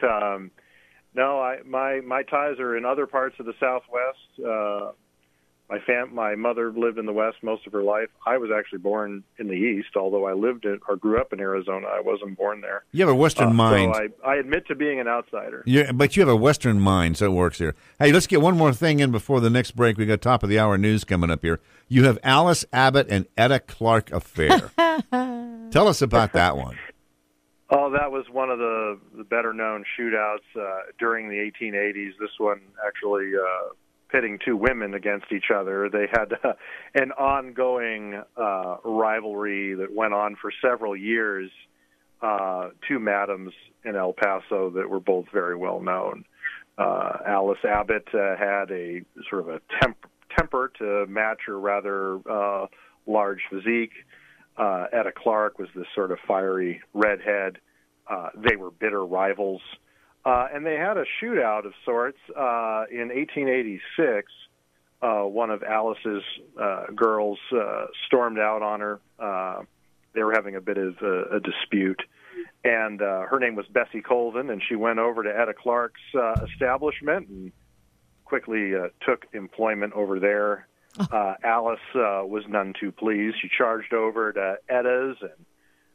Speaker 3: no, my ties are in other parts of the Southwest. My mother lived in the West most of her life. I was actually born in the East, although I grew up in Arizona. I wasn't born there.
Speaker 2: You have a Western mind.
Speaker 3: So I admit to being an outsider.
Speaker 2: Yeah, but you have a Western mind, so it works here. Hey, let's get one more thing in before the next break. We got top of the hour news coming up here. You have Alice Abbott and Etta Clark affair. Tell us about that one.
Speaker 3: Oh, that was one of the better-known shootouts during the 1880s. This one actually pitting two women against each other. They had an ongoing rivalry that went on for several years. Two madams in El Paso that were both very well known. Alice Abbott had a sort of a temper to match her rather large physique. Etta Clark was this sort of fiery redhead. They were bitter rivals. And they had a shootout of sorts in 1886. One of Alice's girls stormed out on her. They were having a bit of a dispute. And her name was Bessie Colvin, and she went over to Etta Clark's establishment and quickly took employment over there. Alice was none too pleased. She charged over to Etta's and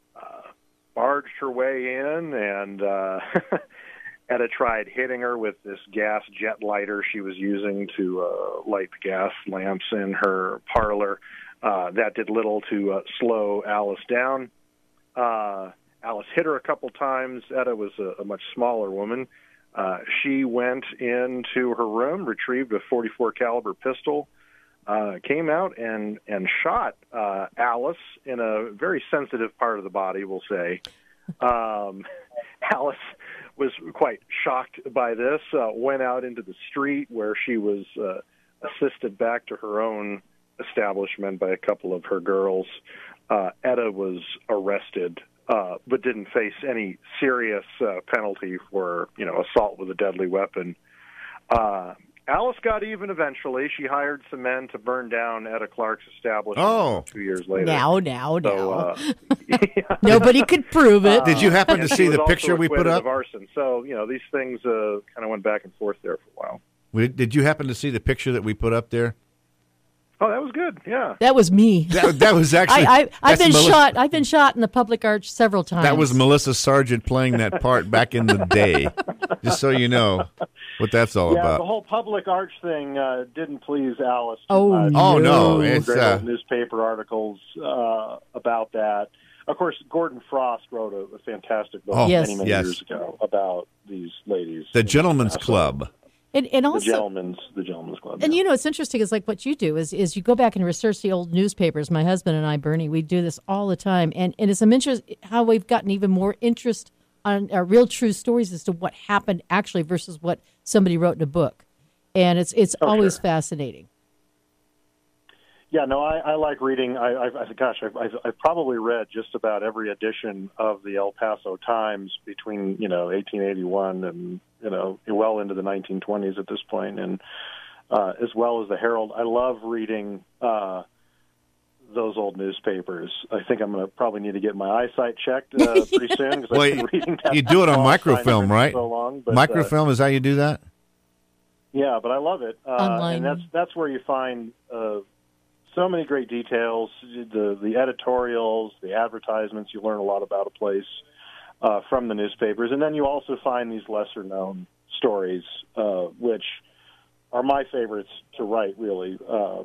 Speaker 3: barged her way in, and Etta tried hitting her with this gas jet lighter she was using to light the gas lamps in her parlor. That did little to slow Alice down. Alice hit her a couple times. Etta was a much smaller woman. She went into her room, retrieved a .44 caliber pistol, came out and shot Alice in a very sensitive part of the body, we'll say. Alice was quite shocked by this, went out into the street where she was assisted back to her own establishment by a couple of her girls. Etta was arrested, but didn't face any serious penalty for, assault with a deadly weapon. Alice got even eventually. She hired some men to burn down Etta Clark's establishment 2 years later.
Speaker 1: Now. Nobody could prove it.
Speaker 2: Did you happen to see the picture we put up?
Speaker 3: Of arson. So, these things kind of went back and forth there for a while.
Speaker 2: Did you happen to see the picture that we put up there?
Speaker 3: Oh, that was good. Yeah,
Speaker 1: that was me.
Speaker 2: That was actually.
Speaker 1: I've been shot. I've been shot in the public arch several times.
Speaker 2: That was Melissa Sargent playing that part back in the day. Just so you know what that's all about.
Speaker 3: The whole public arch thing didn't please Alice.
Speaker 1: Oh
Speaker 2: no!
Speaker 3: It's great newspaper articles about that. Of course, Gordon Frost wrote a fantastic book many years ago about these ladies.
Speaker 2: The Gentleman's Club.
Speaker 1: And also
Speaker 3: the Gentleman's Club.
Speaker 1: And it's interesting. It's like what you do is you go back and research the old newspapers. My husband and I, Bernie, we do this all the time, and it's some interest how we've gotten even more interest on real true stories as to what happened actually versus what somebody wrote in a book, and it's always fascinating.
Speaker 3: Yeah, no, I like reading. I've probably read just about every edition of the El Paso Times between 1881 and well into the 1920s at this point, and as well as the Herald. I love reading those old newspapers. I think I'm going to probably need to get my eyesight checked pretty soon because I've been reading that.
Speaker 2: You do it on microfilm, right?
Speaker 3: So long, but,
Speaker 2: microfilm is how you do that.
Speaker 3: Yeah, but I love it, and that's where you find so many great details. The editorials, the advertisements, you learn a lot about a place from the newspapers. And then you also find these lesser-known stories, which are my favorites to write, really.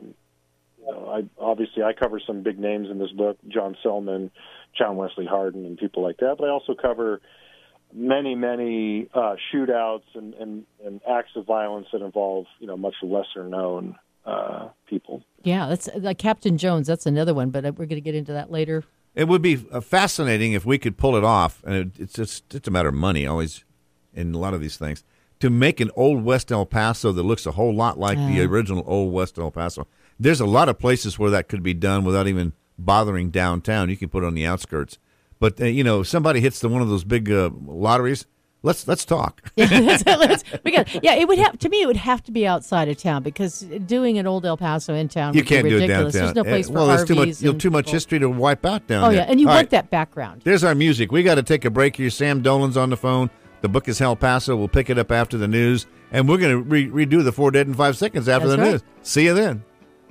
Speaker 3: I cover some big names in this book, John Selman, John Wesley Hardin, and people like that. But I also cover many shootouts and acts of violence that involve, much lesser-known people.
Speaker 1: Yeah, that's like Captain Jones. That's another one, but we're going to get into that later.
Speaker 2: It would be fascinating if we could pull it off, and it's a matter of money always in a lot of these things, to make an Old West El Paso that looks a whole lot like the original Old West El Paso. There's a lot of places where that could be done without even bothering downtown. You can put it on the outskirts. But, if somebody hits one of those big lotteries, let's talk.
Speaker 1: It would have to be outside of town, because doing an Old El Paso in town would be ridiculous.
Speaker 2: Do it downtown.
Speaker 1: There's no place for
Speaker 2: RVs.
Speaker 1: there's
Speaker 2: too much history to wipe out down there.
Speaker 1: Oh, yeah, and you want that background.
Speaker 2: There's our music. We got to take a break here. Sam Dolan's on the phone. The book is El Paso. We'll pick it up after the news, and we're going to redo the 4 Dead in 5 Seconds after the news. See you then.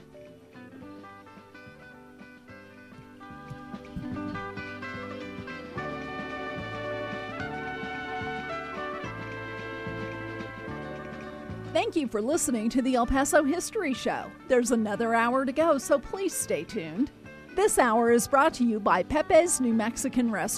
Speaker 12: Thank you for listening to the El Paso History Show. There's another hour to go, so please stay tuned. This hour is brought to you by Pepe's New Mexican Restaurant.